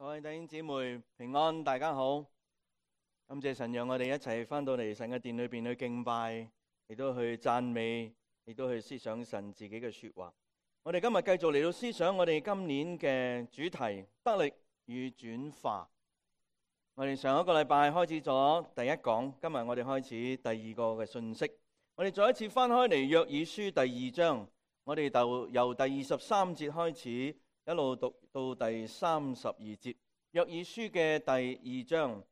各位弟兄姊妹平安，大家好。感謝神讓我哋一齊翻到嚟神嘅殿裏邊去敬拜，亦都去讚美，亦都去思想神自己嘅說話。我哋今日繼續嚟到思想我哋今年嘅主題：得力與轉化。我哋上一個禮拜開始咗第一講，今日我哋開始第二個嘅信息。我哋再一次翻開嚟約珥書第二章，我哋就由第23節開始，一路讀到第32節。約珥書嘅第二章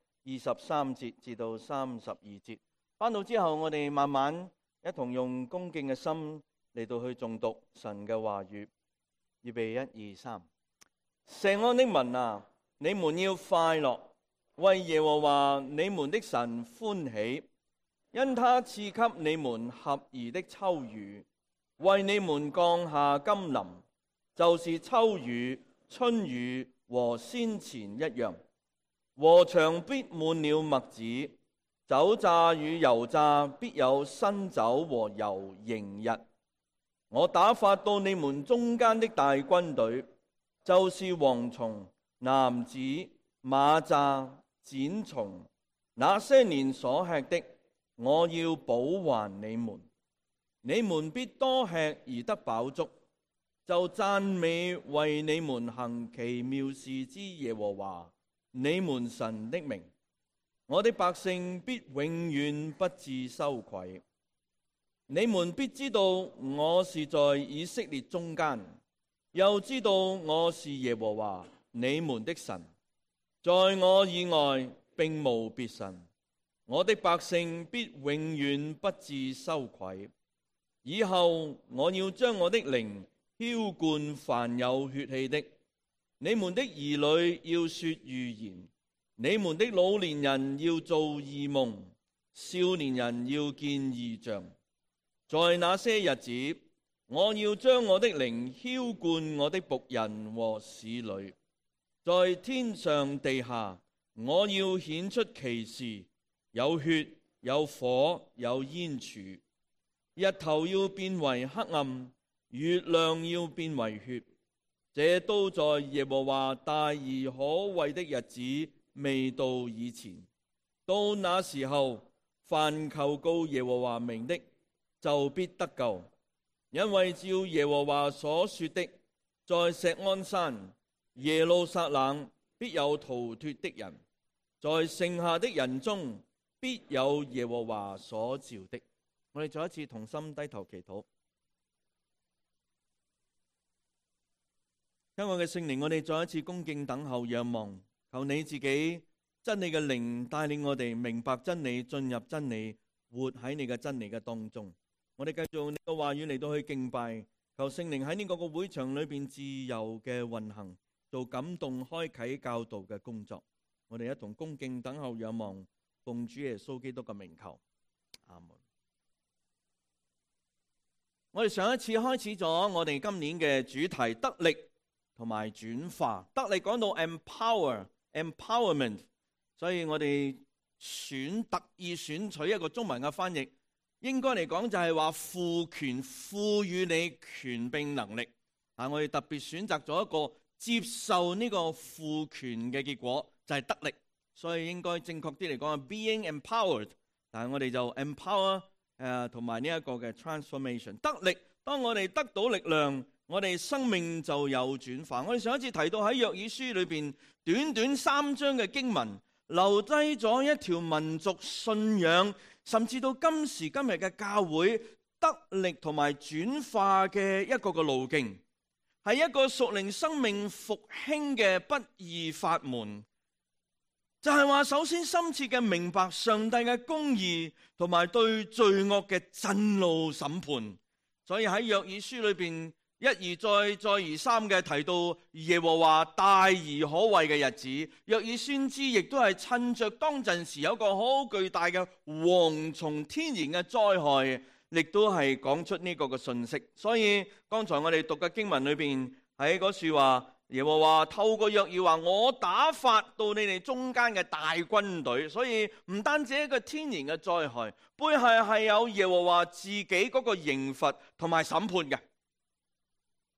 23節至到32節。翻到之後，我哋慢慢一同用恭敬嘅心嚟到去誦讀神嘅話語。預備1、2、3。錫安的民啊，你們要快樂，為耶和華你們的神歡喜，因他賜給你們合宜的秋雨，為你們降下甘霖，就是秋雨、春雨和先前一樣。禾場必滿了麥子，酒榨與油榨必有新酒和油盈溢。我打發到你們中間的大軍隊，就是蝗蟲、蝻子、螞蚱、剪蟲，那些年所吃的，我要補還你們。你們必多吃而得飽足，就讚美為你們行奇妙事之耶和華你們神的名。我的百姓必永遠不致羞愧。你們必知道我是在以色列中間，又知道我是耶和華你們的神，在我以外並無別神。我的百姓必永遠不致羞愧。以後我要將我的靈澆灌凡有血氣的。你們的兒女要說預言，你們的老年人要做異夢，少年人要見異象。在那些日子，我要將我的靈澆灌我的僕人和使女，在天上地下，我要顯出奇事，有血，有火，有煙柱。日頭要變為黑暗，月亮要變為血。這都在耶和華大而可畏的日子未到以前。到那時候，凡求告耶和華名的，就必得救。因為照耶和華所說的，在錫安山、耶路撒冷必有逃脫的人，在剩下的人中必有耶和華所召的。我哋再一次同心低頭祈禱。親愛嘅聖靈，我哋再一次恭敬等候仰望，求你自己真理嘅靈帶領我哋明白真理，進入真理，活喺你嘅真理嘅當中。我哋繼續用你嘅話語嚟到去敬拜，求聖靈喺呢個會場裏邊自由嘅運行，做感動開啟教導嘅工作。我哋一同恭敬等候仰望，奉主耶穌基督嘅名求，阿門。我哋上一次開始咗我哋今年嘅主題得力同埋轉化。得力講到 empowerment， 所以我哋特意選取一個中文嘅翻譯，應該嚟講就係話賦權，賦予你權柄能力。我哋特別選擇咗一個接受呢個賦權嘅結果，就係得力，所以應該正確啲嚟講係 being empowered， 但係我哋就 empower 同埋呢一個嘅 transformation。 得力，當我哋得到力量，我哋生命就有轉化。我哋上一次提到喺約珥書裏邊短短3章嘅經文，留低咗一條民族信仰，甚至到今時今日嘅教會得力同埋轉化嘅一個路徑，係一個屬靈生命復興嘅不二法門。就係話，首先深切嘅明白上帝嘅公義同埋對罪惡嘅震怒審判。所以喺約珥書裏邊一而再而三嘅提到耶和華大而可畏嘅日子。約珥先知亦都係趁着當陣時有個好巨大嘅蝗蟲天然嘅災害，亦都係講出呢個嘅信息。所以剛才我哋讀嘅經文裏邊喺嗰處話，耶和華透過約珥話，我打發到你哋中間嘅大軍隊。所以唔單止一個天然嘅災害，背後係有耶和華自己嗰個刑罰同埋審判嘅。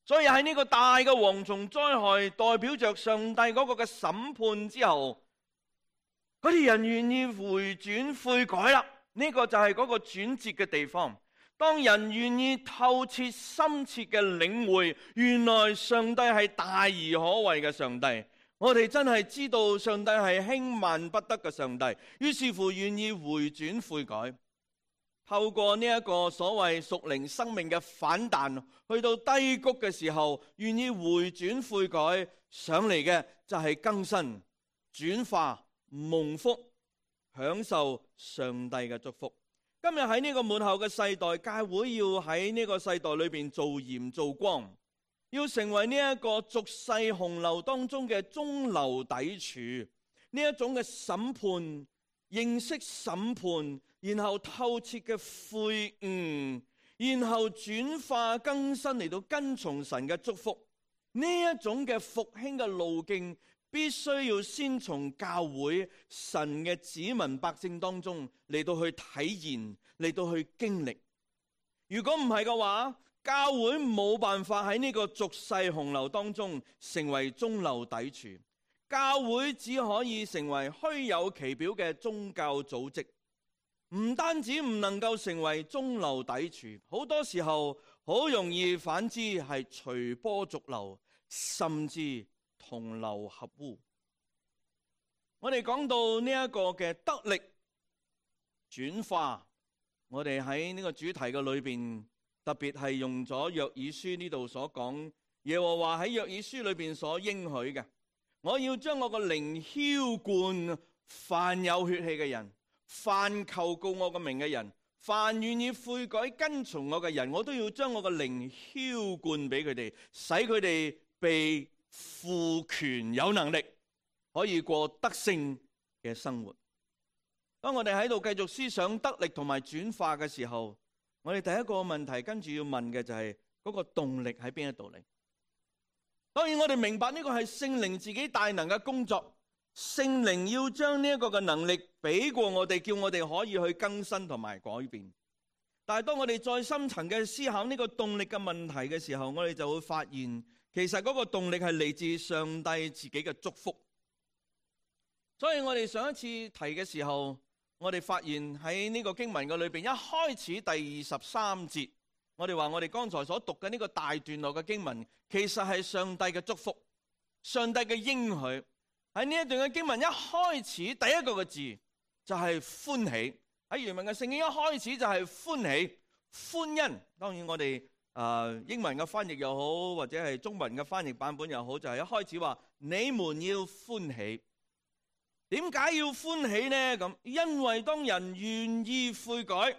所以喺呢個大嘅蝗蟲災害代表着上帝嗰個嘅審判之後，嗰啲人願意回轉悔改啦。呢個就係嗰個轉折嘅地方。當人願意透徹深切嘅領會，原來上帝係大而可畏嘅上帝，我哋真係知道上帝係輕慢不得嘅上帝，於是乎願意回轉悔改。透過呢一個所謂屬靈生命嘅反彈，去到低谷嘅時候，願意回轉悔改，上嚟嘅就係更新、轉化、蒙福、享受上帝嘅祝福。今日喺呢個末後嘅世代，教會要喺呢個世代裏邊做鹽做光，要成為呢一個俗世洪流當中嘅中流砥柱。呢一種嘅審判，認識審判，然後透徹嘅悔悟，然後轉化更新嚟到跟從神嘅祝福。呢一種嘅復興嘅路徑，必須要先從教會神嘅子民百姓當中嚟到去體驗，嚟到去經歷。如果唔係嘅話，教會冇辦法喺呢個俗世洪流當中成為中流砥柱。教會只可以成為虛有其表嘅宗教組織，唔單止唔能夠成為中流砥柱，好多時候好容易反之係隨波逐流，甚至同流合污。我哋講到呢一個嘅得力轉化，我哋喺呢個主題嘅裏邊，特別係用咗約珥書呢度所講，耶和華喺約珥書裏邊所應許嘅，我要將我個靈澆灌凡有血氣嘅人，凡求告我個名嘅人，凡願意悔改跟從我嘅人，我都要將我個靈澆灌俾佢哋，使佢哋被賦權有能力，可以過得勝嘅生活。當我哋喺度繼續思想得力同埋轉化嘅時候，我哋第一個問題跟住要問嘅就係嗰個動力喺邊一度嚟？當然我哋明白呢個係聖靈自己大能嘅工作，聖靈要將呢一個嘅能力俾過我哋，叫我哋可以去更新同埋改變。但係當我哋再深層嘅思考呢個動力嘅問題嘅時候，我哋就會發現，其實嗰個動力係嚟自上帝自己嘅祝福。所以我哋上一次提嘅時候，我哋發現喺呢個經文嘅裏邊，一開始第23節，我哋話我哋剛才所讀嘅呢個大段落嘅經文，其實係上帝嘅祝福，上帝嘅應許。喺呢一段嘅經文一開始第一個嘅字就係歡喜，喺原文嘅聖經一開始就係歡喜、歡欣。當然我哋英文嘅翻譯又好，或者係中文嘅翻譯版本又好，就係一開始話你們要歡喜。點解要歡喜呢？咁因為當人願意悔改，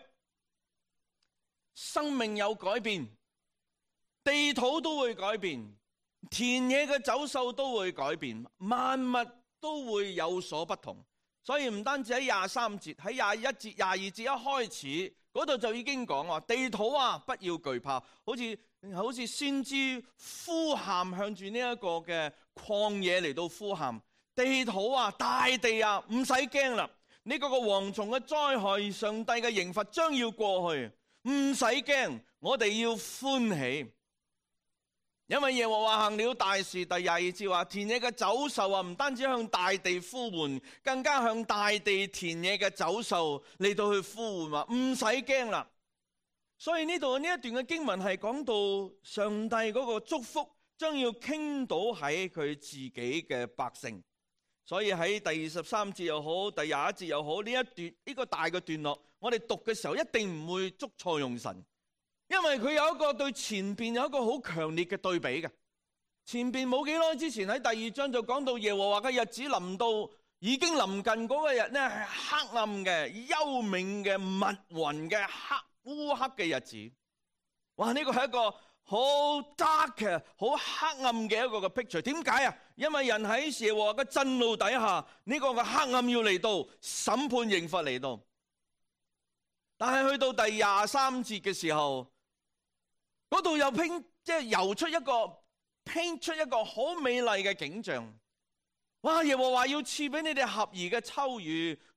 生命有改變，地土都會改變，田野嘅走獸都會改變，萬物都會有所不同。所以唔單止喺23節，喺21節、22節一開始嗰度就已經講話，地土啊，不要懼怕，好似先知呼喊，向住呢一個嘅曠野嚟到呼喊。地土啊，大地啊，唔使驚啦！呢個蝗蟲嘅災害，上帝嘅刑罰將要過去，唔使驚，我哋要歡喜，因為耶和華行了大事。第22節話，田野嘅走獸啊，唔單止向大地呼喚，更加向大地田野嘅走獸嚟到去呼喚，話唔使驚啦。所以呢度呢一段嘅經文係講到上帝嗰個祝福將要傾倒喺佢自己嘅百姓。所以喺第23節又好，第21節又好，呢一段呢個大嘅段落，我哋讀嘅時候一定唔會捉錯用神，因為佢有一個對前邊有一個好強烈嘅對比嘅。前邊冇幾耐之前喺第2章就講到耶和華嘅日子臨到，已經臨近嗰個日呢，係黑暗嘅、幽冥嘅、密雲嘅、烏黑嘅日子。哇！呢個係一個好 dark 嘅、好黑暗嘅一個嘅 picture。點解啊？因為人喺耶和華嘅震怒底下，呢個嘅黑暗要嚟到，審判刑罰嚟到。但係去到第23節嘅時候，嗰度又游出一個拼出一個好美麗嘅景象。哇！耶和華要賜俾你哋合宜嘅秋雨，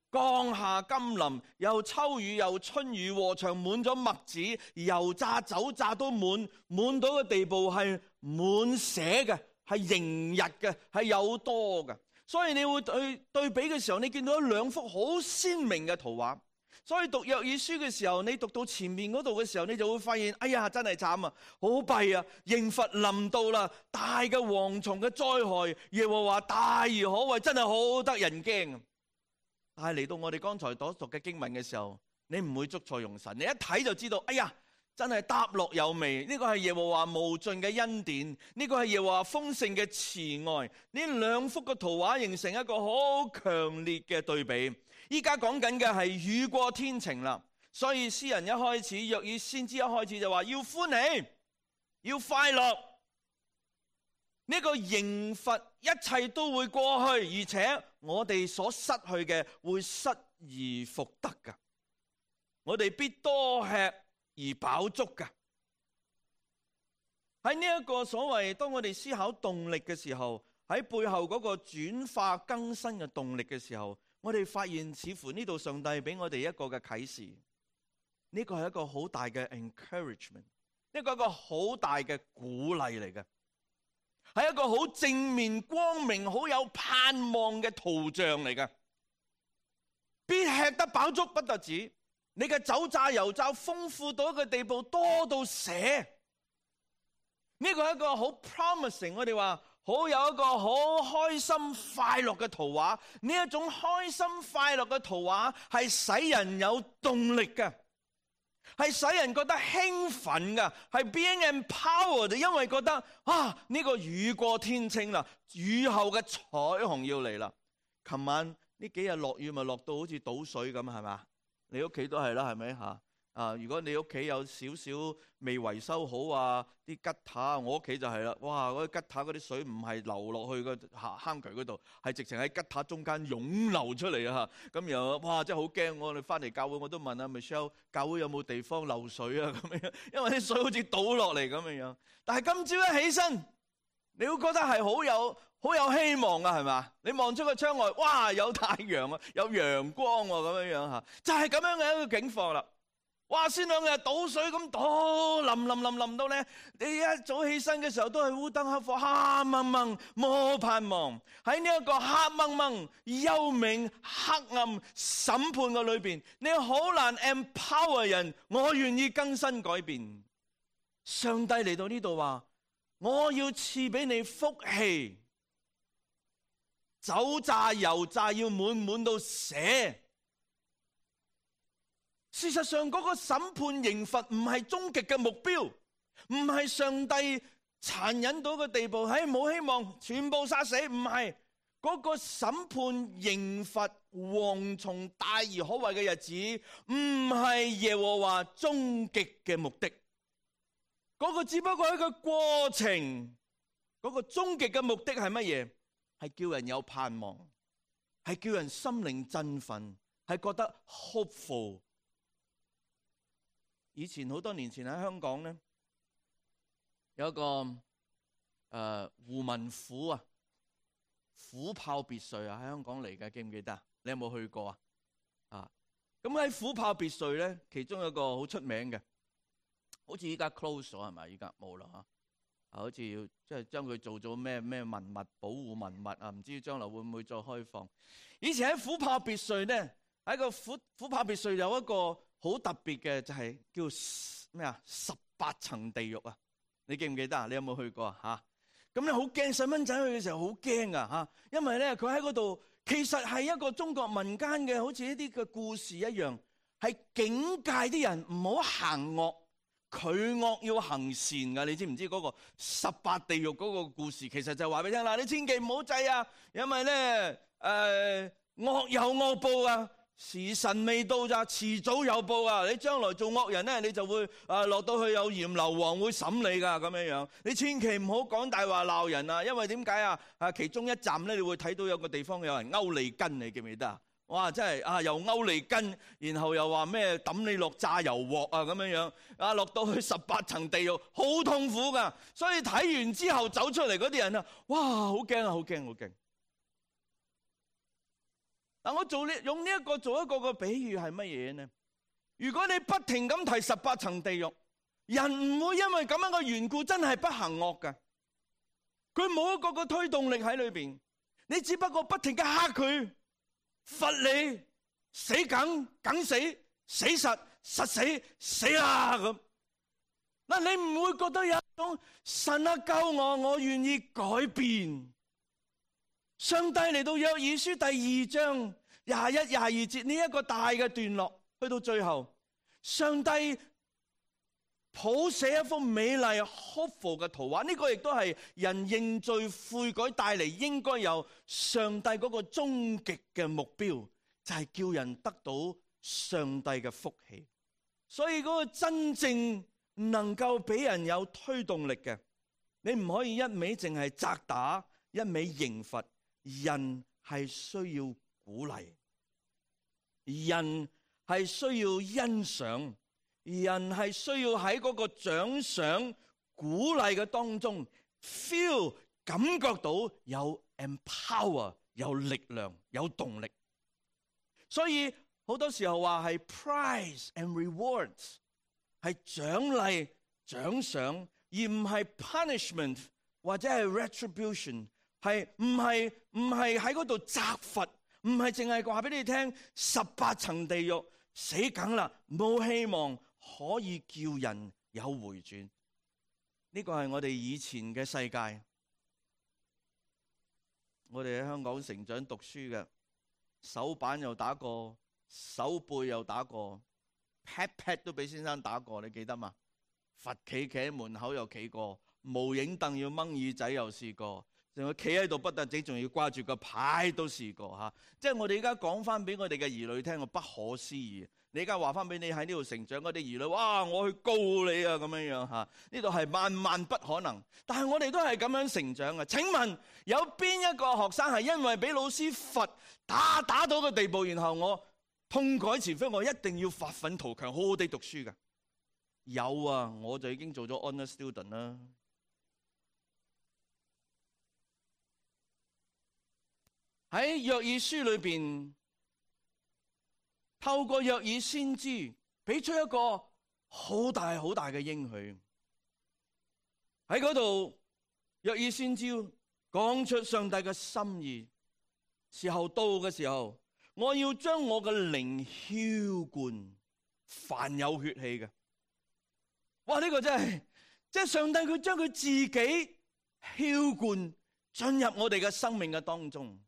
降下甘霖，又秋雨又春雨，禾場滿咗麥子，油榨酒榨都滿到嘅地步係滿瀉嘅，係盈溢嘅，係有多嘅。所以你會對比嘅時候，你見到兩幅好鮮明嘅圖畫。所以讀約珥書嘅時候，你讀到前面嗰度嘅時候，你就會發現，哎呀，真係慘啊，好弊啊，刑罰臨到啦，大嘅蝗蟲嘅災害，耶和華大而可畏，真係好得人驚。但係嚟到我哋剛才所讀嘅經文嘅時候，你唔會捉錯用神，你一睇就知道，哎呀，真係答落有味。呢個係耶和華無盡嘅恩典，呢個係耶和華豐盛嘅慈愛。呢兩幅嘅圖畫形成一個好強烈嘅對比。依家講緊嘅係雨過天晴啦，所以詩人一開始，約珥先知一開始就話要歡喜，要快樂。呢個刑罰一切都會過去，而且我哋所失去嘅會失而復得㗎。我哋必多吃而飽足㗎。喺呢一個所謂當我哋思考動力嘅時候，喺背後嗰個轉化更新嘅動力嘅時候，我哋發現似乎呢度上帝俾我哋一個嘅啟示，呢個係一個好大嘅 encouragement， 呢個係一個好大嘅鼓勵嚟嘅，係一個好正面光明好有盼望嘅圖像嚟嘅。必吃得飽足不特止，你嘅酒榨油榨豐富到一個地步，多到瀉。呢個係一個好 promising， 我哋話好有一個好開心快樂嘅圖畫。呢一種開心快樂嘅圖畫係使人有動力嘅，係使人覺得興奮嘅，係 being empowered， 因為覺得呢個雨過天晴啦，雨後嘅彩虹要嚟啦。琴晚呢幾日落雨咪落到好似倒水咁，係嘛？你屋企都係啦，係咪嚇？如果你屋企有少少未維修好啊，啲吉他，我屋企就係啦。哇，嗰啲吉他嗰啲水唔係流落去個坑渠嗰度，係直情喺吉他中間湧流出嚟啊！咁然後哇，真係好驚。我哋翻嚟教會我都問阿 Michelle， 教會有冇地方漏水啊？咁樣，因為啲水好似倒落嚟咁樣。但係今朝一起身，你會覺得係好有希望啊，係嘛？你望出個窗外，哇，有太陽啊，有陽光喎，咁樣嚇，就係咁樣嘅一個境況啦。哇！先兩日倒水咁倒，淋到咧，你一早起身嘅時候都係烏燈黑火，黑掹掹，冇盼望。喺呢一個黑掹掹、幽冥、黑暗審判嘅裏邊，你好難 empower 人，我願意更新改變。上帝嚟到呢度話，我要賜俾你福氣，酒榨油榨要滿到瀉。事實上，嗰個審判刑罰唔係終極嘅目標，唔係上帝殘忍到個地步，冇希望全部殺死，唔係。嗰個審判刑罰蝗蟲大而可畏嘅日子，唔係耶和華終極嘅目的。嗰個只不過係一個過程，嗰個終極嘅目的係乜嘢？係叫人有盼望，係叫人心靈振奮，係覺得 hopeful。以前好多年前喺香港咧，有一個胡文虎啊，虎豹別墅啊，喺香港嚟嘅，記唔記得啊？你有冇去過啊？咁喺虎豹別墅咧，其中有一個好出名嘅，好似依家 close 咗係咪？依家冇啦嚇，好似要即係將佢做咗咩文物保護文物啊？唔知將來會唔會再開放？以前喺虎豹別墅咧，喺個虎豹別墅有一個好特別嘅，就係叫咩啊？18層地獄啊！你記唔記得啊？你有冇去過啊？咁你好驚，細蚊仔去嘅時候好驚啊！因為咧佢喺嗰度，其實係一個中國民間嘅，好似一啲嘅故事一樣，係警戒啲人唔好行惡，拒惡要行善噶。你知唔知嗰個18地獄嗰個故事？其實就話俾你聽啦，你千祈唔好制啊，因為咧惡有惡報啊！時辰未到咋，遲早有報啊！你將來做惡人咧，你就會落到去有閻羅王會審你噶咁樣樣。你千祈唔好講大話鬧人啊！因為點解啊？其中一站咧，你會睇到有個地方有人勾脷根，你記唔記得啊？哇！真係又勾脷根，然後又話咩抌你落炸油鑊啊咁樣樣。落到去18層地獄，好痛苦噶。所以睇完之後走出嚟嗰啲人啊，哇！好驚啊！好驚！好驚！ 嗱，我用呢一個做一個嘅比喻係乜嘢呢？如果你不停咁提18層地獄，人唔會因為咁樣嘅緣故真係不行惡㗎。佢冇一個個推動力喺裏邊，你只不過不停嘅嚇佢，罰你死梗死，死實死，死啦咁。嗱，你唔會覺得有一種神啊救我，我願意改變。上帝嚟到約珥書第2章21、22節呢一個大嘅段落，去到最後，上帝譜寫一幅美麗 hopeful 嘅圖畫。呢個亦都係人認罪悔改帶嚟應該有上帝嗰個終極嘅目標，就係叫人得到上帝嘅福氣。所以嗰個真正能夠俾人有推動力嘅，你唔可以一味淨係責打，一味刑罰。人係需要鼓勵，人係需要欣賞，人係需要喺嗰個獎賞鼓勵嘅當中 feel 感覺到有 empower 有力量有動力。所以好多時候話係 prize and rewards 係獎勵獎賞，而唔係 punishment 或者係 retribution。係唔係喺嗰度責罰，唔係淨係話俾你聽18層地獄死梗啦，冇希望可以叫人有回轉。呢個係我哋以前嘅世界，我哋喺香港成長讀書嘅，手板又打過，手背又打過， pat pat 都俾先生打過，你記得嘛？罰企喺門口又企過，無影凳要掹耳仔又試過。仲企喺度不特止，仲要掛住個牌都試過嚇。即係我哋而家講翻俾我哋嘅兒女聽，我不可思議。你而家話翻俾你喺呢度成長嗰啲兒女，哇！我去告你啊咁樣樣嚇。呢度係萬萬不可能。但係我哋都係咁樣成長嘅。請問有邊一個學生係因為俾老師罰打到個地步，然後我痛改前非，我一定要發奮圖強，好好地讀書㗎？有啊，我就已經做咗 honor student 啦。喺約珥書裏邊，透過約珥先知俾出一個好大好大嘅應許。喺嗰度，約珥先知講出上帝嘅心意。時候到嘅時候，我要將我嘅靈澆灌凡有血氣嘅。哇！呢個真係，即係上帝佢將佢自己澆灌進入我哋嘅生命嘅當中。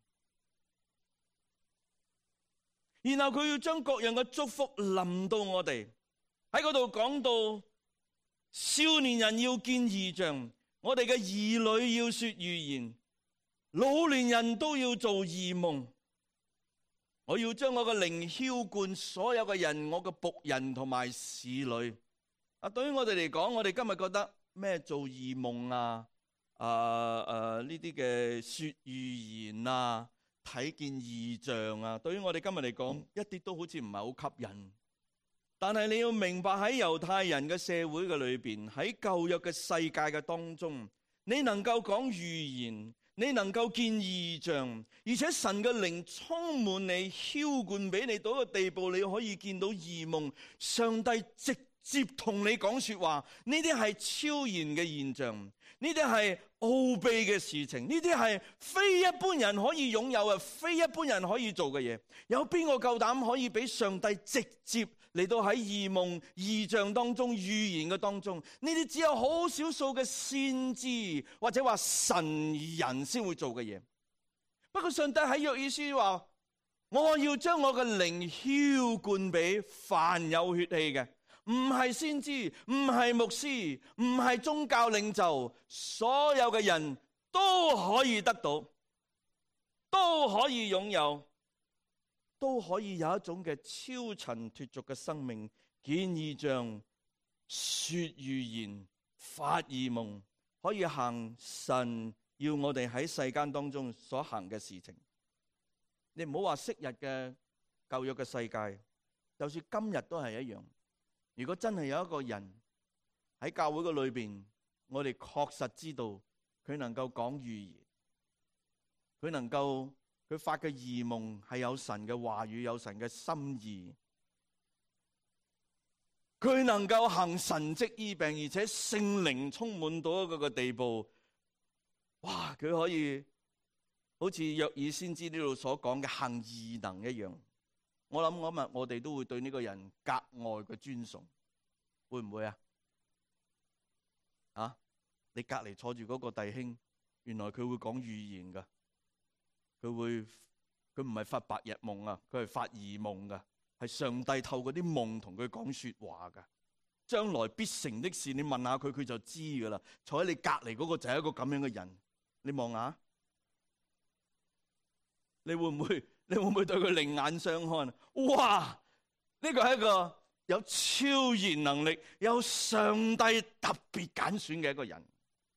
然後佢要將各樣嘅祝福臨到我哋。喺嗰度講到少年人要見異象，我哋嘅兒女要說預言，老年人都要做異夢。我要將我嘅靈澆灌所有嘅人，我嘅僕人同埋使女。對於我哋嚟講，我哋今日覺得咩做異夢啊，呢啲嘅說預言啊，睇見異象啊，對於我哋今日嚟講，一啲都好似唔係好吸引。但係你要明白，喺猶太人嘅社會嘅裏邊，喺舊約嘅世界嘅當中，你能夠講預言，你能夠見異象，而且神嘅靈充滿你，澆灌俾你到一個地步，你可以見到異夢，上帝直接同你講說話。呢啲係超然嘅現象，呢啲係奧秘嘅事情，呢啲係非一般人可以擁有嘅，非一般人可以做嘅嘢。有邊個夠膽可以俾上帝直接嚟到喺異夢異象當中預言嘅當中？呢啲只有好少數嘅先知或者話神人先會做嘅嘢。不過上帝喺約珥書話，我要將我嘅靈澆灌俾凡有血氣嘅。唔係先知，唔係牧師，唔係宗教領袖，所有嘅人都可以得到，都可以擁有，都可以有一種嘅超塵脫俗嘅生命，見異象、說預言、發異夢，可以行神要我哋喺世間當中所行嘅事情。你唔好話昔日嘅舊約嘅世界，就算今日都係一樣。如果真係有一個人喺教會嘅裏邊，我哋確實知道佢能夠講預言，佢能夠佢發嘅異夢係有神嘅話語，有神嘅心意。佢能夠行神蹟醫病，而且聖靈充滿到一個地步。哇！佢可以好似約珥先知呢度所講嘅行異能一樣。我諗我哋都會對呢個人格外嘅尊崇，會唔會啊？你隔籬坐住嗰個弟兄，原來佢會講預言噶，佢唔係發白日夢啊，佢係發異夢噶。係上帝透過啲夢同佢講說話噶，將來必成的事，你問下佢，佢就知噶啦。坐喺你隔籬嗰個就係一個咁樣嘅人，你望下，你會唔會對佢另眼相看？哇！呢個係一個有超然能力、有上帝特別揀選嘅一個人。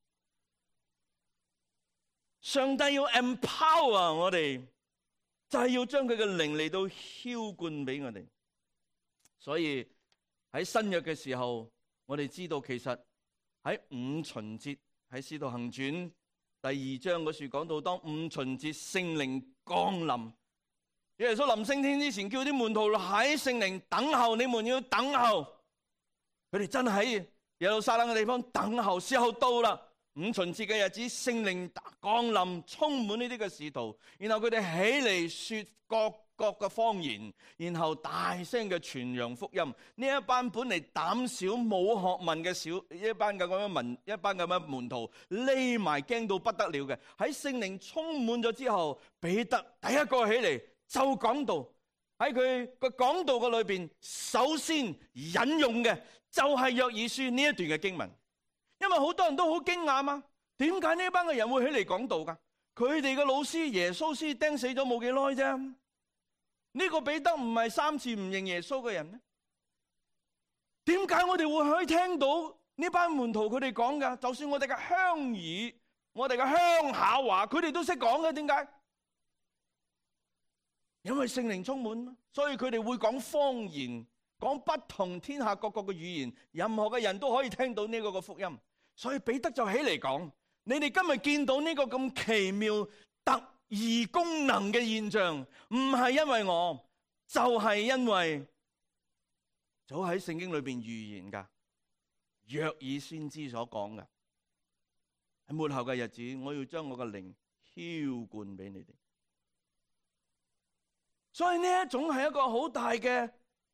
上帝要 empower 我哋。就係要將佢嘅靈嚟到澆灌俾我哋，所以喺新約嘅時候，我哋知道其實喺五旬節喺《使徒行傳》第2章嗰處講到，當五旬節聖靈降臨，耶穌臨升天之前，叫啲門徒喺聖靈等候，你們要等候。佢哋真係喺耶路撒冷嘅地方等候，時候到啦。五旬節嘅日子，聖靈降臨，充滿呢啲嘅使徒，然後佢哋起嚟說各國嘅方言，然後大聲嘅傳揚福音。呢一班本嚟膽小冇學問嘅一班咁樣門徒，匿埋驚到不得了嘅，喺聖靈充滿咗之後，彼得第一個起嚟就講道。喺佢個講道嘅裏邊，首先引用嘅就係約珥書呢一段嘅經文。因為好多人都好驚訝嘛，點解呢班嘅人會起嚟講道噶？佢哋嘅老師耶穌先釘死咗冇幾耐啫。呢個彼得唔係3次唔認耶穌嘅人咩？點解我哋會可以聽到呢班門徒佢哋講噶？就算我哋嘅鄉語、我哋嘅鄉下話，佢哋都識講嘅。點解？因為聖靈充滿，所以佢哋會講方言，講不同天下各國嘅語言，任何嘅人都可以聽到呢個嘅福音。所以彼得就起嚟講：你哋今日見到呢個咁奇妙特異功能嘅現象，唔係因為我，就係因為早喺聖經裏邊預言噶，約珥先知所講嘅，喺末後嘅日子，我要將我嘅靈澆灌俾你哋。所以呢一種係一個好大嘅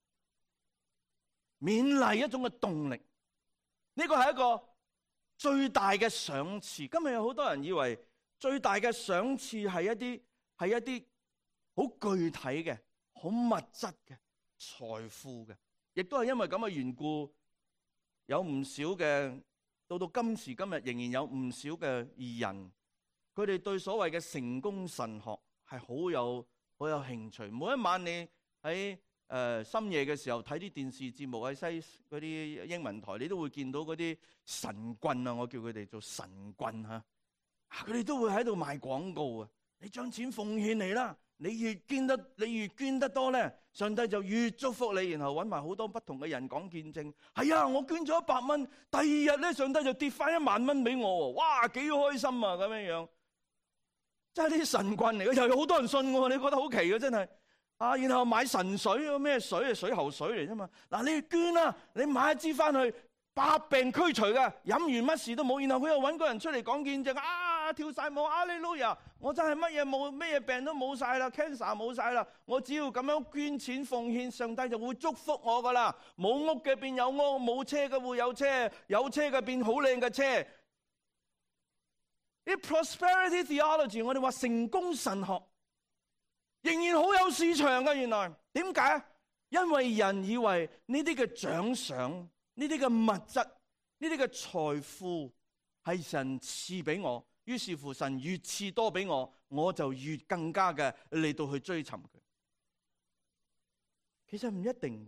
勉勵，一種嘅動力。呢個係一個最大嘅賞賜。今日有好多人以為最大嘅賞賜係一啲好具體嘅、好物質嘅財富嘅，亦都係因為咁嘅緣故，有唔少嘅到今時今日仍然有唔少嘅人，佢哋對所謂嘅成功神學係好有興趣。每一晚你喺深夜嘅時候睇啲電視節目，喺嗰啲英文台，你都會見到嗰啲神棍啊，我叫佢哋做神棍嚇。佢哋都會喺度賣廣告啊！你將錢奉獻嚟啦，你越捐得多咧，上帝就越祝福你。然後揾埋好多不同嘅人講見證。係啊，我捐咗100蚊，第二日咧上帝就跌翻1萬蚊俾我喎！哇，幾開心啊！咁樣樣，真係啲神棍嚟嘅，又有好多人信喎。你覺得好奇嘅真係。然後買神水，咩水啊？水喉水嚟啫嘛。嗱，你捐啦，你買一支翻去，百病驅除嘅，飲完乜事都冇。然後佢又揾個人出嚟講見證，跳晒舞，哈利路亞！我真係乜嘢病都冇晒啦 ，cancer 冇晒啦。我只要咁樣捐錢奉獻，上帝就會祝福我噶啦。冇屋嘅變有屋，冇車嘅會有車，有車嘅變好靚嘅車。啲 prosperity theology， 我哋話成功神學。仍然好有市場㗎，原來點解？因為人以為呢啲嘅獎賞、呢啲嘅物質、呢啲嘅財富係神賜俾我，於是乎神越賜多俾我，我就越更加嘅嚟到去追尋佢。其實唔一定，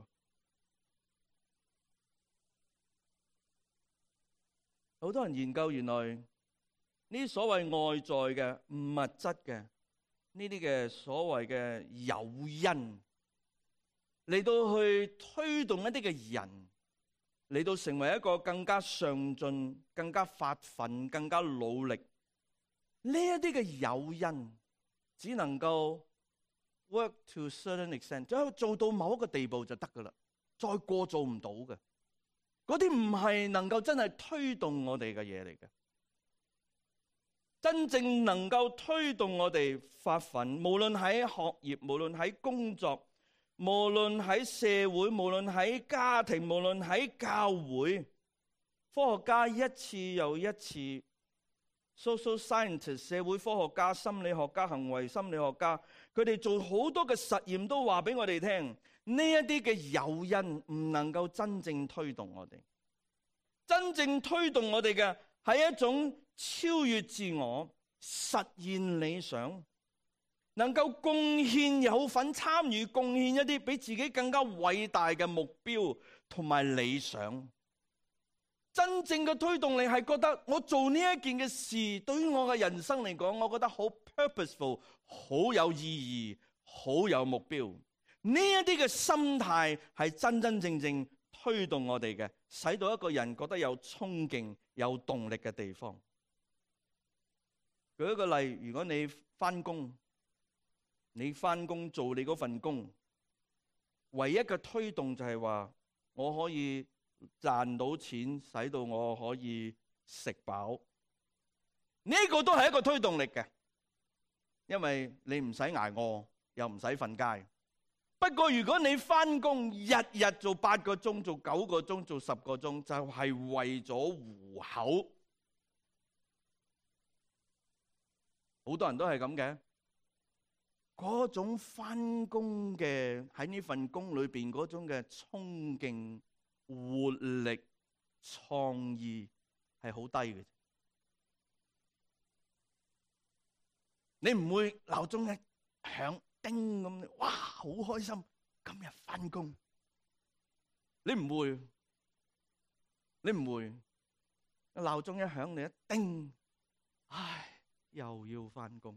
好多人研究原來呢啲所謂外在嘅物質嘅。呢啲嘅所謂嘅誘因嚟到去推動一啲嘅人嚟到成為一個更加上進、更加發奮、更加努力。呢一啲嘅誘因只能夠 work to certain extent， 只係做到某一個地步就得噶啦，再過做唔到嘅。嗰啲唔係能夠真係推動我哋嘅嘢嚟嘅。真正能夠推動我哋發奮，無論喺學業，無論喺工作，無論喺社會，無論喺家庭，無論喺教會，科學家一次又一次 social scientist 社會科學家、心理學家、行為心理學家，佢哋做好多嘅實驗都話俾我哋聽，呢一啲嘅誘因唔能夠真正推動我哋。真正推動我哋嘅係一種超越自我、實現理想，能夠貢獻、有份參與、貢獻一啲比自己更加偉大嘅目標同埋理想。真正嘅推動力係覺得我做呢一件嘅事，對於我嘅人生嚟講，我覺得好 purposeful， 好有意義，好有目標。呢一啲嘅心態係真真正正推動我哋嘅，使到一個人覺得有衝勁、有動力嘅地方。舉一個例，如果你翻工做你嗰份工，唯一嘅推動就係話我可以賺到錢，使到我可以食飽。呢個都係一個推動力嘅，因為你唔使捱餓，又唔使瞓街。不過如果你翻工日日做8個鐘，做9個鐘，做10個鐘，就係為咗糊口。好多人都係咁嘅，嗰種翻工嘅喺呢份工裏邊嗰種嘅衝勁、活力、創意係好低嘅。你唔會鬧鐘一響叮咁，哇，好開心，今日翻工。你唔會，鬧鐘一響你一叮，唉，又要翻工。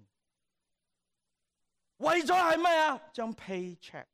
為咗係咩啊？張 paycheck。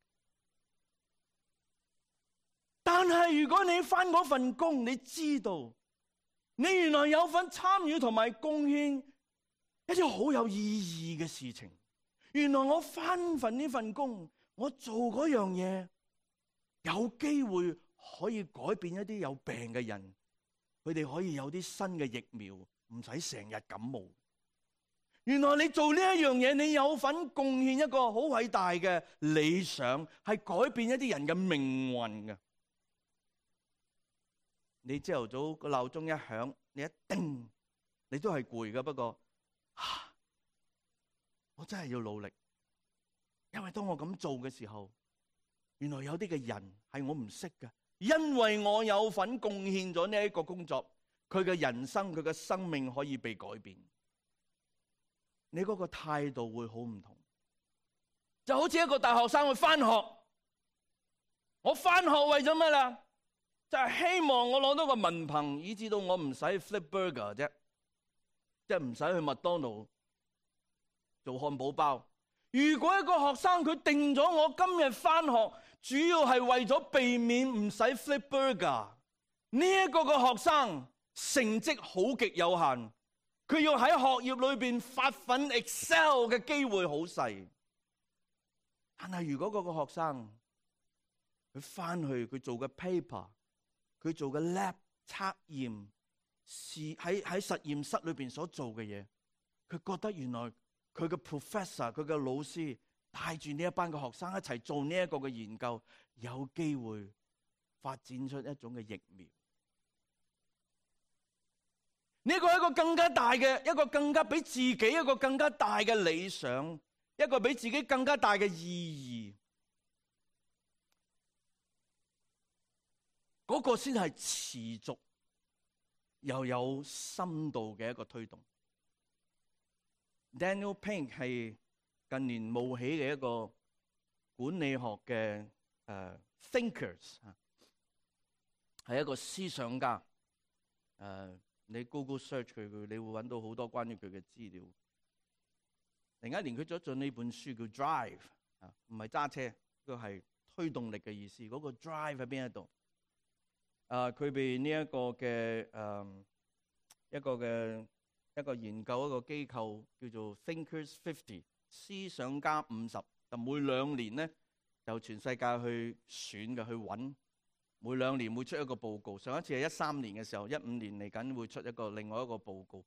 但係如果你翻嗰份工，你知道你原來有份參與同埋貢獻一啲好有意義嘅事情。原來我翻呢份工，我做嗰樣嘢，有機會可以改變一啲有病嘅人，佢哋可以有啲新嘅疫苗，唔使成日感冒。原來你做呢一樣嘢，你有份貢獻一個好偉大嘅理想，係改變一啲人嘅命運嘅。你朝頭早個鬧鐘一響，你一叮，你都係攰㗎。不過我真係要努力，因為當我咁做嘅時候，原來有啲嘅人係我唔識嘅，因為我有份貢獻咗呢一個工作，佢嘅人生、佢嘅生命可以被改變。你嗰個態度會好唔同，就好似一個大學生去翻學，我翻學為咗咩啦？就係希望我攞到個文憑，以至到我唔使 flip burger 啫，即係唔使去麥當勞做漢堡包。如果一個學生佢定咗我今日翻學，主要係為咗避免唔使 flip burger， 呢一個學生成績好極有限，佢要喺學業裏邊發奮 excel 嘅機會好細。但係如果嗰個學生佢翻去佢做嘅 paper， 佢做嘅 lab 測驗，喺實驗室裏邊所做嘅嘢，佢覺得原來佢嘅 professor， 佢嘅老師帶住呢一班嘅學生一齊做呢一個嘅研究，有機會發展出一種嘅疫苗。呢個係一個更加大嘅，一個更加俾自己一個更加大嘅理想，一個俾自己更加大嘅意義。嗰個先係持續又有深度嘅一個推動。Daniel Pink 係近年冒起嘅一個管理學嘅thinkers， 係一個思想家。你 Google search 佢，你會揾到好多關於佢嘅資料。另一年佢做咗呢本書叫 Drive， 唔係揸車，個係推動力嘅意思。嗰個 Drive 喺邊一度？佢被呢一個嘅一個研究一個機構叫做 Thinkers 50 思想家50，就每2年咧就全世界去選嘅，去揾，每2年會出一個報告。上一次係13年嘅時候，15年嚟緊會出另外一個報告。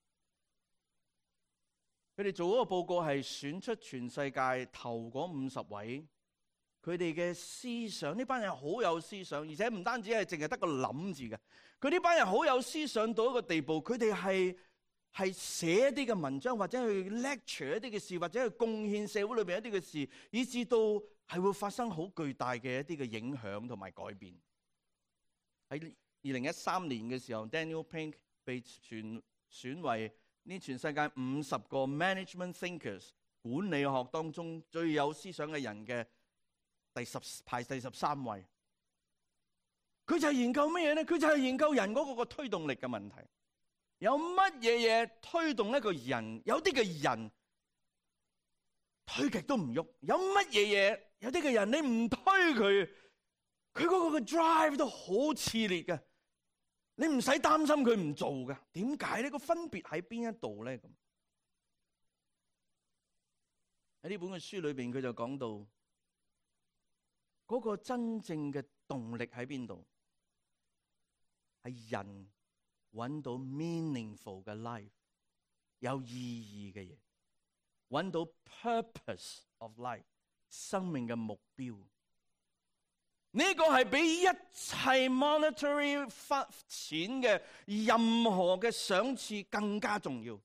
佢哋做嗰個報告係選出全世界頭嗰50位，佢哋嘅思想，呢班人好有思想，而且唔單止係淨係得個諗字嘅，佢呢班人好有思想到一個地步，佢哋係寫一啲嘅文章，或者去 lecture 一啲嘅事，或者去貢獻社會裏邊一啲嘅事，以至到係會發生好巨大嘅一啲嘅影響同埋改變。喺2013年嘅時候 ，Daniel Pink 被選為呢全世界50個 management thinkers 管理學當中最有思想嘅人嘅排第13位。佢就係研究咩嘢咧？佢就係研究人嗰個推動力嘅問題。有乜嘢推動一個人？有啲嘅人推極都唔喐。有乜嘢？有啲嘅人你唔推佢，佢嗰個嘅 drive 都好熾烈嘅。你唔使擔心佢唔做嘅。點解呢？個分別喺邊一度咧？咁喺呢本嘅書裏邊，佢就講到嗰個真正嘅動力喺邊度？係人揾到 meaningful 嘅 life， 有意義嘅嘢，揾到 purpose of life， 生命嘅目標。呢個係比一切 monetary 發錢嘅任何嘅賞賜更加重要。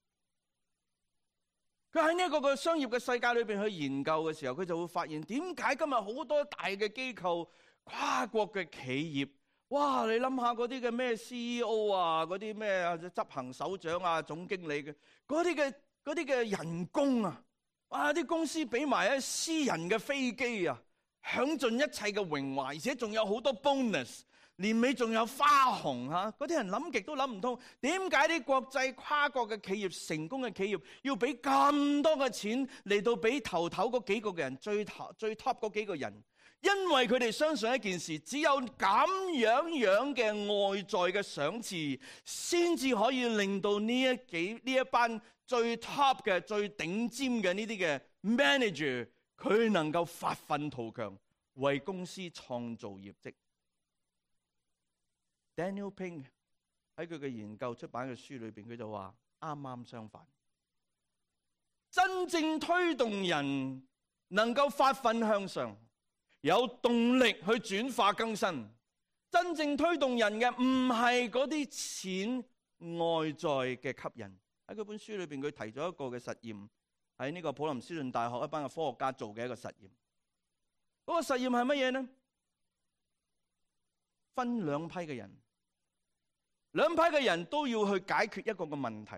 佢喺呢一個商業嘅世界裏邊去研究嘅時候，佢就會發現點解今日好多大嘅機構、跨國嘅企業，哇！你諗下嗰啲嘅咩 CEO 啊，嗰啲咩執行首長啊、總經理嘅嗰啲嘅人工啊，哇！啲公司俾埋一私人嘅飛機啊，享盡一切嘅榮華，而且仲有好多 bonus， 年尾仲有花紅嚇。嗰啲人諗極都諗唔通，點解啲國際跨國嘅企業、成功嘅企業要俾咁多嘅錢嚟到俾頭嗰幾個嘅人，最 top 嗰幾個人？因為佢哋相信一件事，只有咁樣嘅外在嘅賞賜，先至可以令到呢一班最 top 嘅、最頂尖嘅呢啲嘅 manager， 佢能夠發奮圖強，為公司創造業績。Daniel Pink 喺佢嘅研究出版嘅書裏邊，佢就話啱啱相反，真正推動人能夠發奮向上，有動力去轉化更新，真正推動人嘅唔係嗰啲錢外在嘅吸引。喺佢本書裏邊，佢提咗一個嘅實驗，喺呢個普林斯頓大學一班嘅科學家做嘅一個實驗。嗰個實驗係乜嘢呢？分兩批嘅人，兩批嘅人都要去解決一個嘅問題。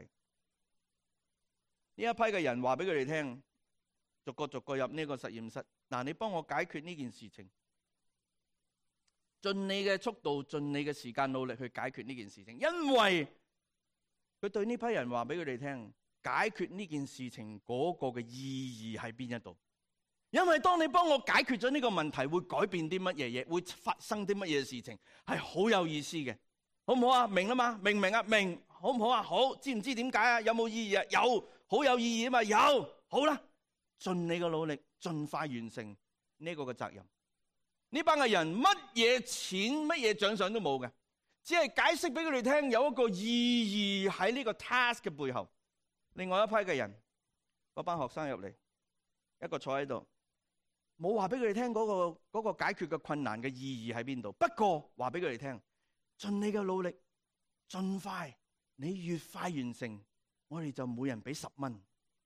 呢一批嘅人話俾佢哋聽，逐個入呢個實驗室。嗱，你幫我解決呢件事情，盡你嘅速度，盡你嘅時間，努力去解決呢件事情。因為佢對呢批人話俾佢哋聽，解決呢件事情嗰個嘅意義喺邊一度？因為當你幫我解決咗呢個問題，會改變啲乜嘢嘢，會發生啲乜嘢事情，係好有意思嘅，好唔好啊？明啦嘛？明唔明啊？明，好唔好啊？好，知唔知點解啊？有冇意義啊？有，好有意義啊嘛？有，好啦，盡你嘅努力，盡快完成呢個嘅責任。呢班嘅人乜嘢錢乜嘢獎賞都冇嘅，只係解釋俾佢哋聽有一個意義喺呢個 task 嘅背後。另外一批嘅人，嗰班學生入嚟，一個坐喺度，冇話俾佢哋聽嗰個解決嘅困難嘅意義喺邊度。不過話俾佢哋聽，盡你嘅努力，盡快，你越快完成，我哋就每人俾10蚊。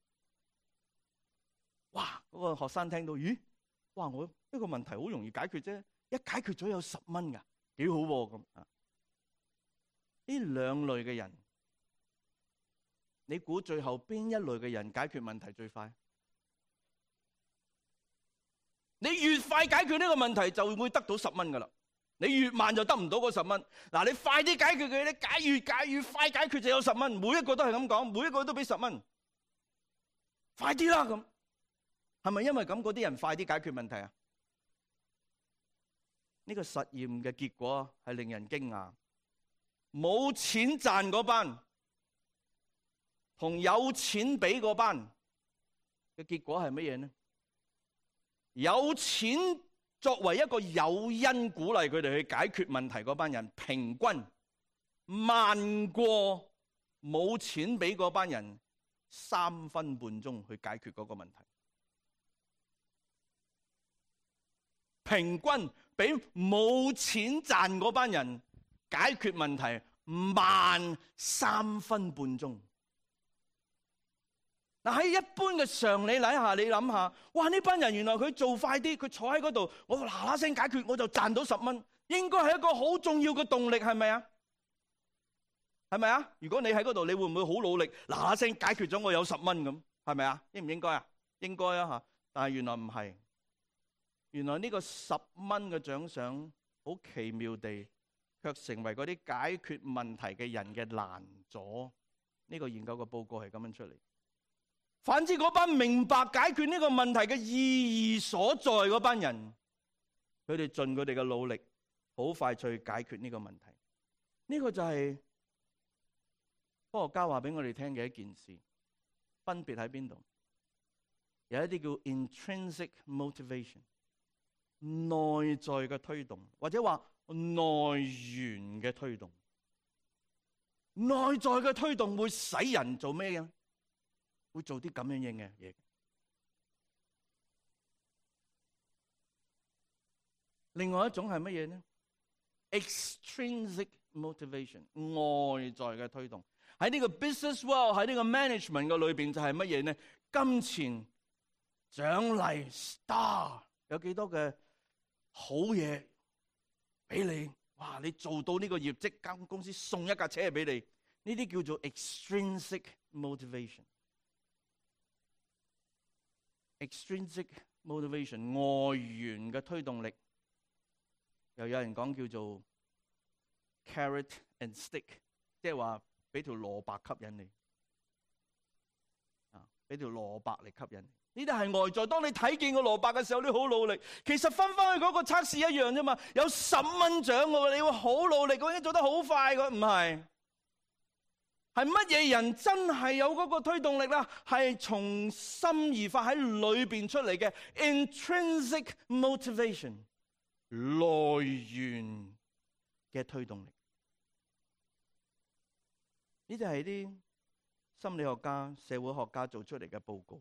哇！嗰個學生聽到，咦？哇！我呢個問題好容易解決啫，一解決咗有10蚊噶，幾好喎咁啊！呢兩類嘅人，你估最後邊一類嘅人解決問題最快？你越快解決呢個問題，就會得到10蚊噶啦。你越慢就得唔到嗰10蚊。嗱，你快啲解決佢，你越快解決就有10蚊。每一個都係咁講，每一個都俾10蚊。快啲啦咁。係咪因為咁嗰啲人快啲解決問題啊？呢個實驗嘅結果係令人驚訝，冇錢賺嗰班同有錢俾嗰班嘅結果係乜嘢呢？有錢作為一個誘因，鼓勵佢哋去解決問題嗰班人，平均慢過冇錢俾嗰班人3分半鐘去解決嗰個問題。平均比冇錢賺嗰班人解決問題慢3分半鐘。嗱，喺一般嘅常理底下，你諗下，哇！呢班人原來佢做快啲，佢坐喺嗰度，我嗱嗱聲解決，我就賺到10蚊，應該係一個好重要嘅動力，係咪啊？係咪啊？如果你喺嗰度，你會唔會好努力，嗱嗱聲解決咗，我有10蚊咁？係咪啊？應唔應該啊？應該啊嚇！但係原來唔係，原來呢個10蚊嘅獎賞，好奇妙地，卻成為嗰啲解決問題嘅人嘅攔阻。呢個研究嘅報告係咁樣出嚟。反之，嗰班明白解決呢個問題嘅意義所在嗰班人，佢哋盡佢哋嘅努力，好快脆解決呢個問題。呢個就係科學家話俾我哋聽嘅一件事，分別喺邊度？有一啲叫 intrinsic motivation， 內在嘅推動，或者話內源嘅推動。內在嘅推動會使人做咩嘅？會做啲咁樣嘅嘢。另外一種係乜嘢呢？ extrinsic motivation， 外在嘅推動。喺呢個 business world， 喺呢個 management 嘅裏邊就係乜嘢呢？金錢、獎勵、star， 有幾多嘅好嘢俾你？哇！你做到呢個業績，間公司送一架車俾你，呢啲叫做 extrinsic motivation。extrinsic motivation， 外源嘅推動力，又有人講叫做 carrot and stick， 即係話俾條蘿蔔吸引你，俾條蘿蔔嚟吸引你。呢啲係外在，當你睇見個蘿蔔嘅時候，你好努力。其實分翻去嗰個測試一樣啫嘛，有10蚊獎嘅，你會好努力，我已經做得好快嘅，唔係。係乜嘢人真係有嗰個推動力啦？係從心而發喺裏邊出嚟嘅 intrinsic motivation， 來源嘅推動力。呢啲係啲心理學家、社會學家做出嚟嘅報告。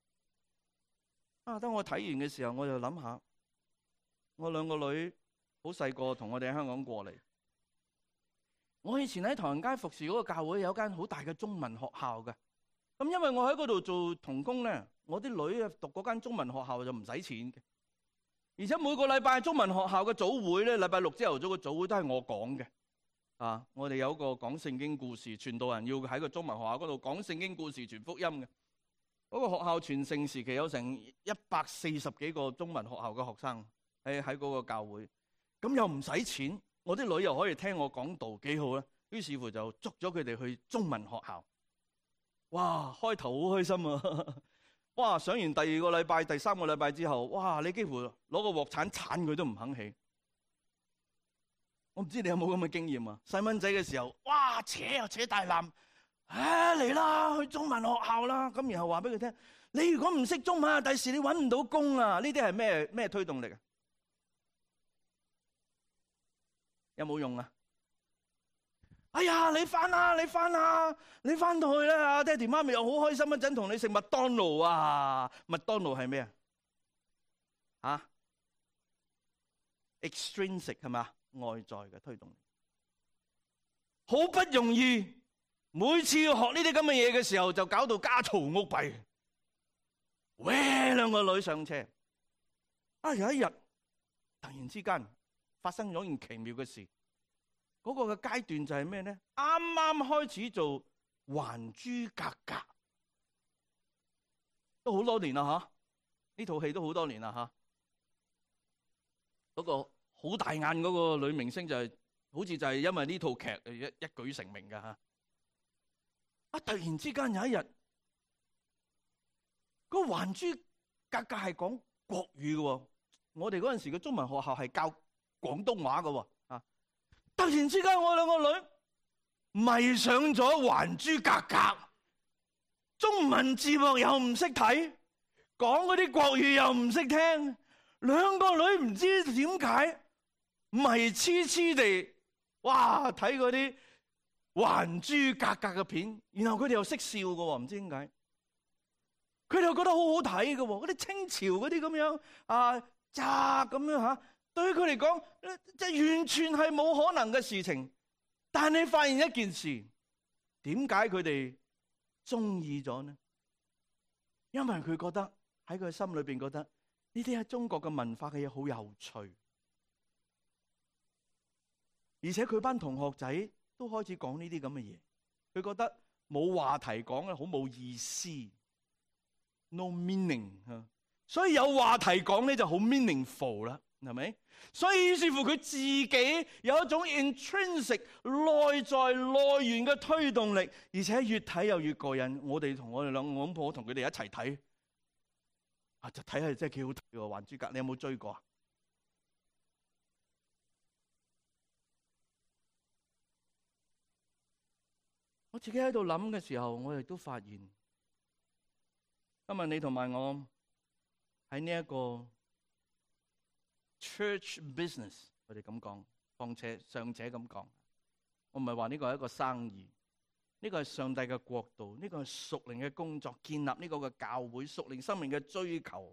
當我睇完嘅時候，我就諗下，我2個女好細個，同我哋喺香港過嚟。我以前喺唐人街服侍嗰個教會有間好大嘅中文學校嘅，咁因為我喺嗰度做同工咧，我啲女啊讀嗰間中文學校就唔使錢嘅，而且每個禮拜中文學校嘅早會咧，禮拜6朝頭早嘅早會都係我講嘅。我哋有一個講聖經故事，傳道人要喺個中文學校嗰度講聖經故事、傳福音嘅。嗰個學校全盛時期有成140幾個中文學校嘅學生喺嗰個教會，咁又唔使錢。我啲女又可以聽我講道，幾好咧。於是乎就捉咗佢哋去中文學校。哇！開頭好開心啊！哇！上完第2個禮拜、第3個禮拜之後，哇！你幾乎攞個鑊鏟鏟佢都唔肯起。我唔知你有冇咁嘅經驗啊？細蚊仔嘅時候，哇！扯又扯大纜，嚟啦，去中文學校啦。咁然後話俾佢聽，你如果唔識中文啊，第時你揾唔到工啊。呢啲係咩推動力啊？有冇用啊？哎呀，你翻啦，你翻到去啦，爹哋媽咪又好開心一陣同你食麥當勞啊！麥當勞係咩啊？extrinsic 係嘛？外在嘅推動力。好不容易，每次要學呢啲咁嘅嘢嘅時候，就搞到家嘈屋閉。喂，2個女上車。有一日，突然之間發生咗件奇妙嘅事。嗰個嘅階段就係咩咧？啱啱開始做還珠格格，都好多年啦吓。呢套戲都好多年啦吓。嗰個好大眼嗰個女明星就係，好似就係因為呢套劇一舉成名噶吓。突然之間有一日，嗰個還珠格格係講國語嘅，我哋嗰陣時嘅中文學校係教廣東話嘅。突然之間，我2個女迷上咗還珠格格，中文字幕又唔識睇， 講嗰啲國語又唔識聽，兩個女唔知點解迷痴痴地，哇睇嗰啲還珠格格嘅片，然後佢哋又識笑嘅喎，唔知點解，佢哋又覺得好好睇嘅喎，嗰啲清朝嗰啲咁樣咁樣嚇，對於佢嚟講，即係完全係冇可能嘅事情。但係你發現一件事，點解佢哋中意咗呢？因為佢覺得喺佢心裏邊覺得呢啲係中國嘅文化嘅嘢好有趣，而且佢班同學仔都開始講呢啲咁嘅嘢，佢覺得冇話題講咧，好冇意思 ，no meaning 啊！所以有話題講咧就好 meaningful 啦，係咪？所以於是乎佢自己有一種 intrinsic 內在內源嘅推動力，而且越睇又越過癮。我哋兩公婆同佢哋一齊睇，就睇下真係幾好睇喎，《還珠格格》，你有冇追過啊？我自己喺度諗嘅時候，我亦都發現，今日你同埋我喺呢一個 church business， 我哋咁講，尚且咁講，我唔係話呢個係一個生意，呢個係上帝嘅國度，呢個係屬靈嘅工作，建立呢個嘅教會，屬靈生命嘅追求。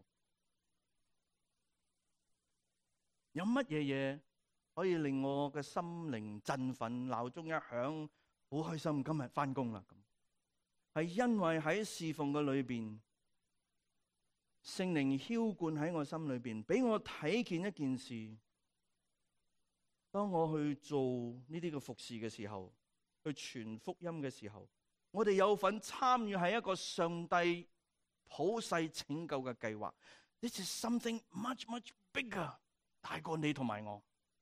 有乜嘢嘢可以令我嘅心靈振奮？鬧鐘一響，好開心，今日返工啦！咁係因為喺侍奉嘅裏邊，聖靈澆灌喺我心裏邊，俾我睇見一件事。當我去做呢啲嘅服侍嘅時候，去傳福音嘅時候，我哋有份參與喺一個上帝普世拯救嘅計劃。This is something much much bigger， 大過你同埋我。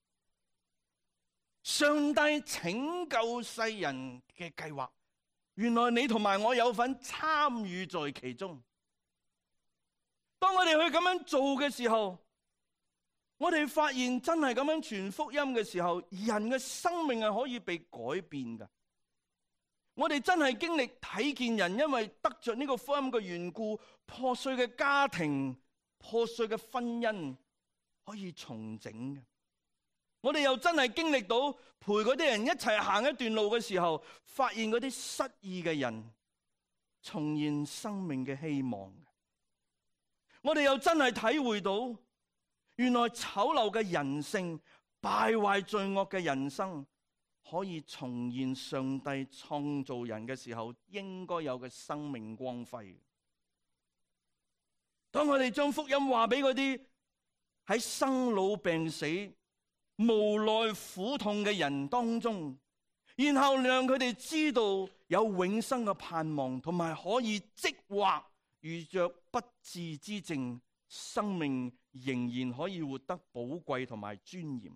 上帝拯救世人嘅計劃，原來你同埋我有份參與在其中。當我哋去咁樣做嘅時候，我哋發現真係咁樣傳福音嘅時候，人嘅生命係可以被改變㗎。我哋真係經歷睇見人因為得着呢個福音嘅緣故，破碎嘅家庭、破碎嘅婚姻可以重整嘅。我哋又真係經歷到陪嗰啲人一齊行一段路嘅時候，發現嗰啲失意嘅人重現生命嘅希望。我哋又真係體會到，原來醜陋嘅人性、敗壞罪惡嘅人生，可以重現上帝創造人嘅時候應該有嘅生命光輝。當我哋將福音話俾嗰啲喺生老病死、無奈苦痛嘅人當中，然後讓佢哋知道有永生嘅盼望，同埋可以即或遇着不治之症，生命仍然可以活得寶貴同埋尊嚴。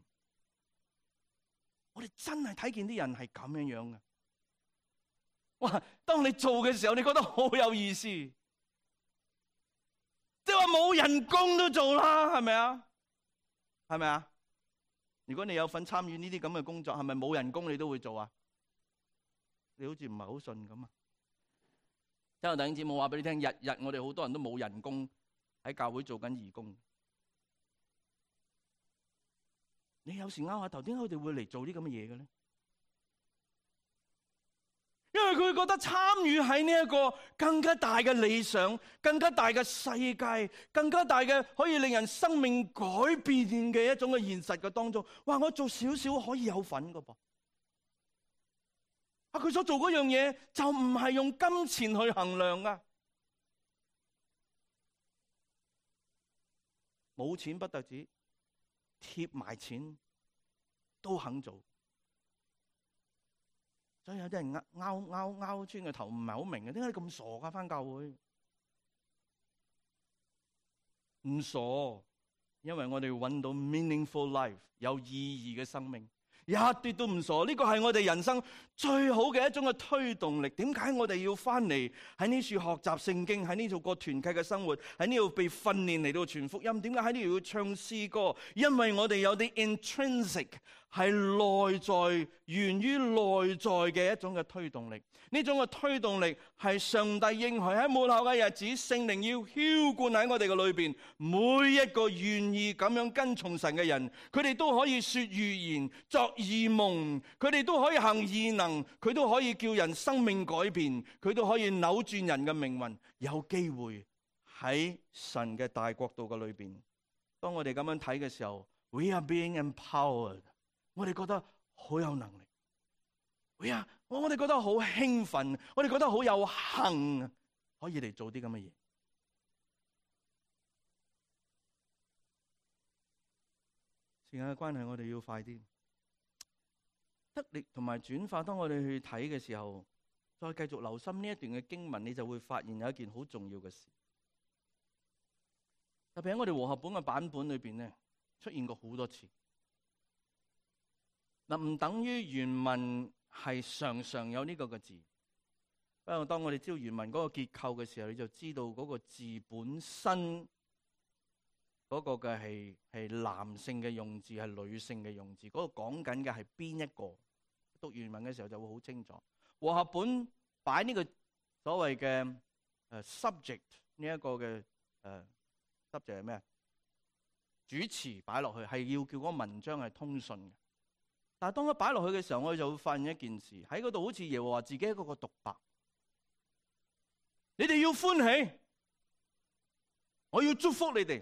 我哋真係睇見啲人係咁樣樣嘅。哇！當你做嘅時候，你覺得好有意思，即係話冇人工都做啦，係咪啊？係咪啊？如果你有份參與呢啲咁嘅工作，係咪冇人工你都會做啊？你好似唔係好信咁啊！之後弟兄姊妹話俾你聽，日日我哋好多人都冇人工喺教會做緊義工。你有時拗下頭，點解佢哋會嚟做啲咁嘅嘢嘅咧？因為佢覺得參與喺呢一個更加大嘅理想、更加大嘅世界、更加大嘅可以令人生命改變嘅一種嘅現實嘅當中，哇！我做少少可以有份㗎噃。佢所做嗰樣嘢就唔係用金錢去衡量㗎，冇錢不特止，貼埋錢都肯做。所以有啲人拗穿個頭，唔係好明嘅，點解你咁傻㗎？返教會唔傻，因為我哋揾到 meaningful life， 有意義嘅生命。一啲都唔傻，呢個係我哋人生最好嘅一種嘅推動力。點解我哋要翻嚟喺呢處學習聖經，喺呢度過團契嘅生活，喺呢度被訓練嚟到傳福音？點解喺呢度要唱詩歌？因為我哋有啲 intrinsic 係內在源於內在嘅一種嘅推動力。呢種嘅推動力係上帝應許喺末後嘅日子，聖靈要澆灌喺我哋嘅裏邊。每一個願意咁樣跟從神嘅人，佢哋都可以說預言、作異夢，佢哋都可以行異能，佢都可以叫人生命改變，佢都可以扭轉人嘅命運。有機會喺神嘅大國度嘅裏邊，當我哋咁樣睇嘅時候， we are being empowered。我哋覺得好有能力，我哋覺得好興奮，我哋覺得好有幸，可以嚟做啲咁嘅嘢。時間嘅關係，我哋要快啲。得力同埋轉化，當我哋去睇嘅時候，再繼續留心呢一段嘅經文，你就會發現有一件好重要嘅事。特別喺我哋和合本嘅版本裏邊咧，出現過好多次。嗱，唔等於原文係常常有呢個嘅字。不過當我哋知道原文嗰個結構嘅時候，你就知道嗰個字本身嗰個嘅係男性嘅用字，係女性嘅用字。嗰個講緊嘅係邊一個？讀原文嘅時候就會好清楚。和合本擺呢個所謂嘅subject 呢一個嘅subject 係咩？主詞擺落去係要叫嗰個文章係通順嘅。但係當佢擺落去嘅時候，我哋就會發現一件事，喺嗰度好似耶和華自己一個個獨白。你哋要歡喜，我要祝福你哋。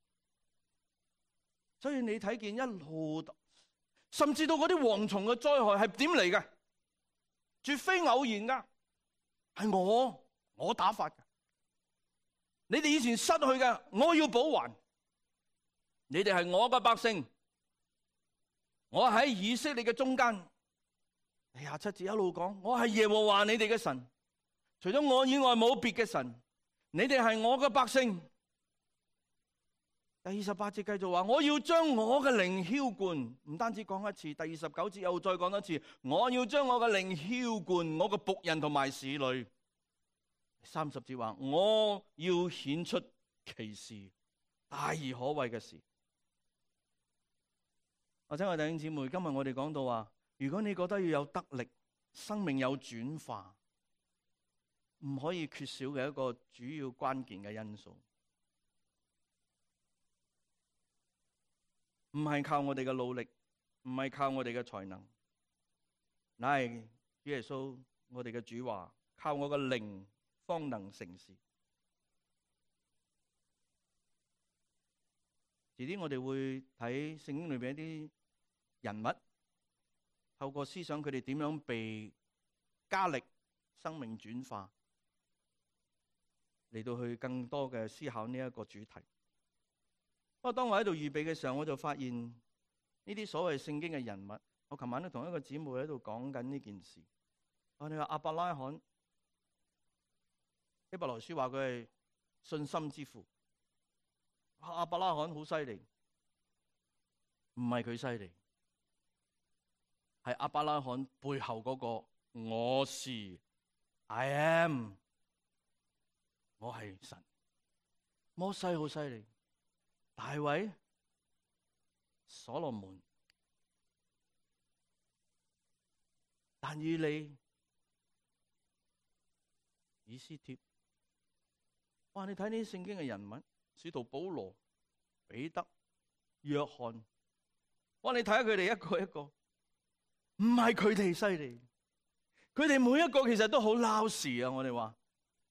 所以你睇見一路，甚至到嗰啲蝗蟲嘅災害係點嚟嘅？絕非偶然噶，係我打發嘅。你哋以前失去嘅，我要補還。你哋係我嘅百姓。我喺以色列嘅中間，27節一路講，我係耶和華你哋嘅神，除咗我以外冇別嘅神，你哋係我嘅百姓。第28節繼續話，我要將我嘅靈澆灌，唔單止講一次，第29節又再講一次，我要將我嘅靈澆灌我嘅僕人同埋使女。30節話，我要顯出奇事，大而可畏嘅事。或者我弟兄姊妹，今日我哋講到話，如果你覺得要有得力，生命有轉化，唔可以缺少嘅一個主要關鍵嘅因素，唔係靠我哋嘅努力，唔係靠我哋嘅才能，乃係主耶穌我哋嘅主話，靠我嘅靈方能成事。遲啲我哋會睇聖經裏邊一啲人物，透過思想佢哋點樣被加力生命轉化，嚟到去更多嘅思考呢一個主題。不過當我喺度預備嘅時候，我就發現呢啲所謂聖經嘅人物，我琴晚都同一個姊妹喺度講緊呢件事。我哋話亞伯拉罕，希伯來書話佢係信心之父。亞伯拉罕好犀利，唔係佢犀利，係亞伯拉罕背後嗰個我是 I am， 我係神。摩西好犀利，大衛、所羅門、但以理、以斯帖，哇！你睇呢啲聖經嘅人物，使徒保羅、彼得、約翰，哇！你睇下佢哋一個一個，唔係佢哋犀利，佢哋每一個其實都好撈事啊！我哋話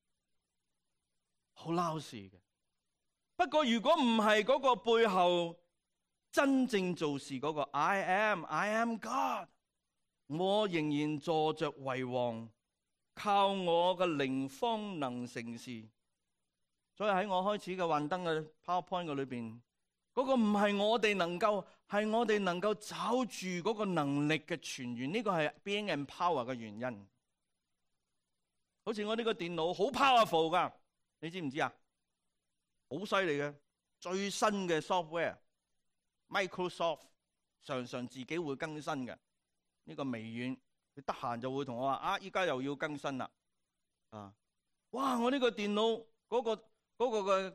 好撈事嘅。不過如果唔係嗰個背後真正做事嗰個 I am God， 我仍然坐着為王，靠我嘅靈方能成事。所以喺我開始嘅幻燈嘅 PowerPoint 嘅裏邊，嗰個唔係我哋能夠，係我哋能夠找住嗰個能力嘅泉源。呢個係 being empowered 嘅原因。好似我呢個電腦好 powerful 噶，你知唔知啊？好犀利嘅，最新嘅 software，Microsoft 常常自己會更新嘅。呢個微軟佢得閒就會同我話啊，依家又要更新啦。啊，哇！我呢個電腦嗰個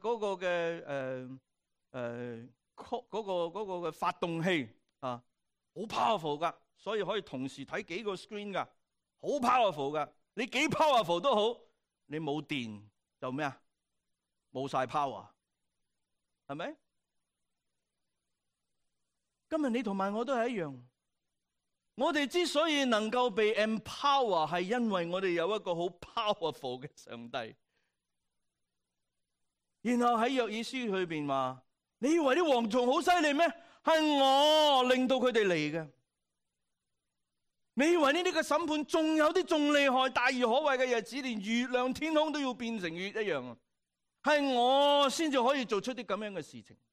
嘅發動器啊， 好 powerful 噶，所以可以同時睇幾個 screen 噶，好 powerful 噶。你幾 powerful 都好，你冇電就咩啊？冇晒 power， 係咪？今日你同埋我都係一樣，我哋之所以能夠被 empower， 係因為我哋有一個好 powerful 嘅上帝。然後喺約珥書裏邊話：你以為啲蝗蟲好犀利咩？係我令到佢哋嚟嘅。你以為呢啲嘅審判仲有啲仲厲害、大而可畏嘅日子，連月亮天空都要變成月一樣啊？係我先至可以做出啲咁樣嘅事情。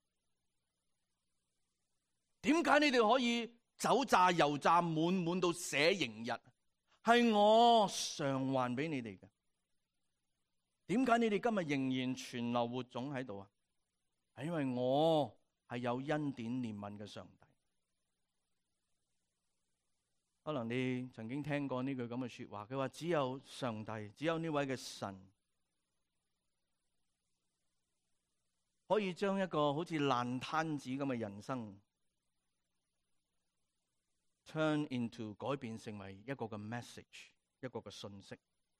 點解你哋可以酒榨油榨滿到寫刑日？係我償還俾你哋嘅。點解你哋今日仍然存留活種喺度啊？係因為我係有恩典憐憫嘅上帝。可能你曾經聽過呢句咁嘅說話，佢話只有上帝，只有呢位嘅神，可以將一個好似爛攤子咁嘅人生 turn into 改變成為一個嘅 message， 一個嘅信息。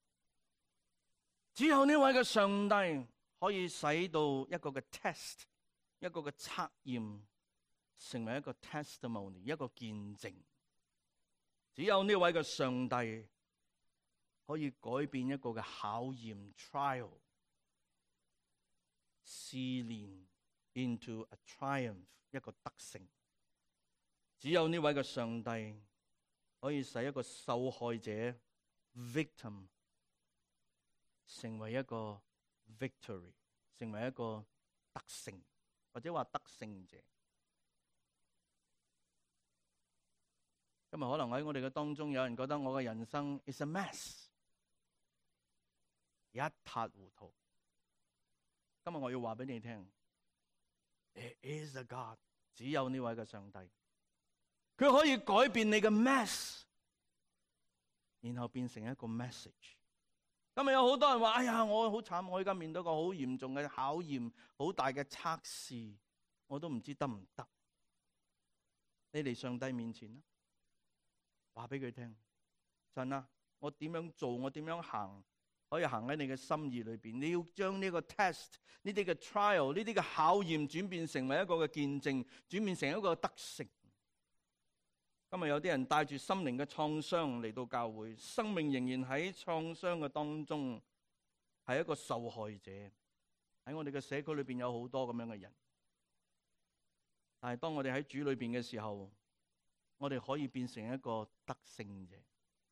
只有呢位嘅上帝可以使到一個嘅 test， 一個嘅測驗成為一個 testimony， 一個見證。只有呢位嘅上帝可以改變一個嘅考驗 trial 試煉 into a triumph， 一個得勝。只有呢位嘅上帝可以使一個受害者 victim 成為一個 victory， 成為一個得勝，或者話得勝者。今日可能喺我哋嘅當中，有人覺得我嘅人生 is a mess， 一塌糊塗。今日我要話俾你聽 ，There is a God， 只有呢位嘅上帝，佢可以改變你嘅 mess， 然後變成一個 message。今日有好多人話：哎呀，我好慘，我而家面對一個好嚴重嘅考驗，好大嘅測試，我都唔知得唔得。你嚟上帝面前啦，話俾佢聽，神啊，我點樣做，我點樣行，可以行喺你嘅心意裏邊。你要將呢個 test， 呢啲嘅 trial， 呢啲嘅考驗轉變成為一個嘅見證，轉變成一個得勝。今日有啲人帶住心靈嘅創傷嚟到教會，生命仍然喺創傷嘅當中，係一個受害者。喺我哋嘅社區裏邊有好多咁樣嘅人，但係當我哋喺主裏邊嘅時候，我哋可以變成一個得勝者。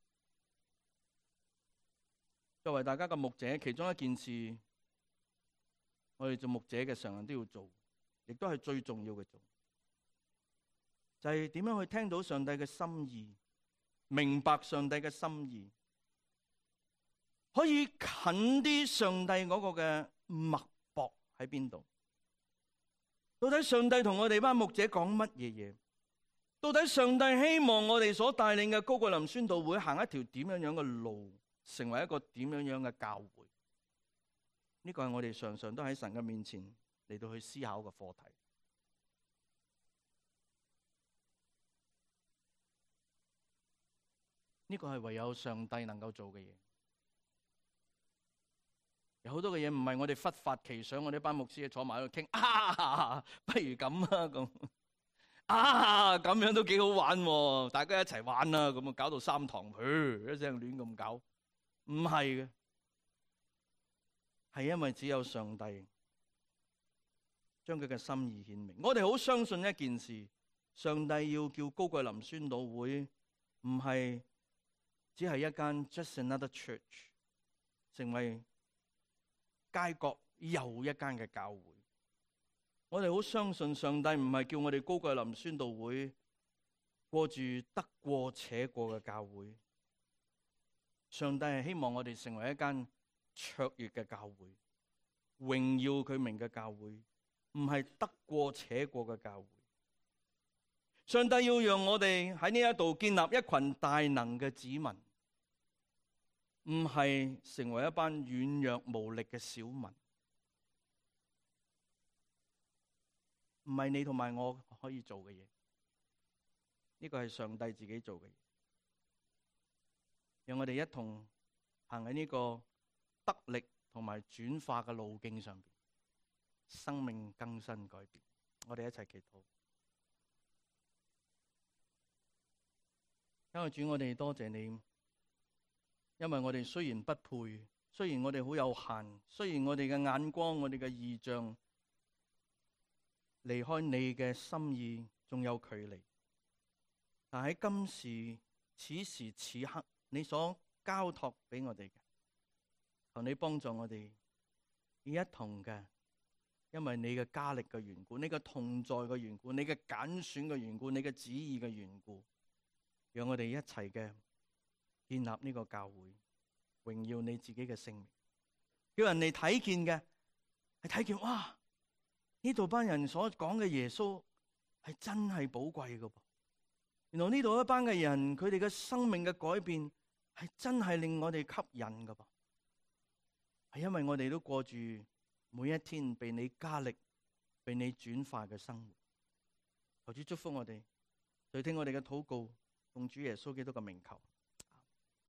作為大家嘅牧者，其中一件事，我哋做牧者嘅常人都要做，亦都係最重要嘅做。就係點樣去聽到上帝嘅心意，明白上帝嘅心意，可以近啲上帝嗰個嘅脈搏喺邊度？到底上帝同我哋班牧者講乜嘢嘢？到底上帝希望我哋所帶領嘅高桂林宣道會行一條點樣樣嘅路，成為一個點樣樣嘅教會？呢個係我哋常常都喺神嘅面前嚟到去思考嘅課題。呢個係唯有上帝能夠做嘅嘢。有好多嘅嘢唔係我哋忽發奇想，我哋班牧師坐埋喺度傾，不如咁啊，咁樣都幾好玩喎，大家一齊玩啊，咁啊搞到三堂一聲亂咁搞，唔係嘅，係因為只有上帝將佢嘅心意顯明。我哋好相信一件事，上帝要叫高桂林宣道會唔係只係一間 just another church， 成為街角又一間嘅教會。我哋好相信上帝唔係叫我哋高桂林宣道會過住得過且過嘅教會，上帝係希望我哋成為一間卓越嘅教會，榮耀佢名嘅教會，唔係得過且過嘅教會。上帝要讓我哋喺呢一度建立一群大能嘅子民，唔係成為一班軟弱無力嘅小民。唔係你同埋我可以做嘅嘢。 呢個係上帝自己做嘅嘢。讓我哋一同行喺呢個得力同埋轉化嘅路徑上邊，生命更新改變。我哋一齊祈禱。因為主，我哋多謝你，因為我哋雖然不配，雖然我哋好有限，雖然我哋嘅眼光、我哋嘅異象離開你嘅心意仲有距離，但喺今時此時此刻，你所交託俾我哋嘅，求你幫助我哋一同嘅，因為你嘅加力嘅緣故，你嘅同在嘅緣故，你嘅揀選嘅緣故，你嘅旨意嘅緣故，讓我哋一齊嘅建立呢個教會，榮耀你自己嘅聖名，叫人哋睇見嘅係睇見，哇！呢度班人所講嘅耶穌係真係寶貴嘅噃。原來呢度一班嘅人，佢哋嘅生命嘅改變係真係令我哋吸引嘅噃。係因為我哋都過住每一天被你加力、被你轉化嘅生活。求主祝福我哋，垂聽我哋嘅禱告，奉主耶穌基督嘅名求。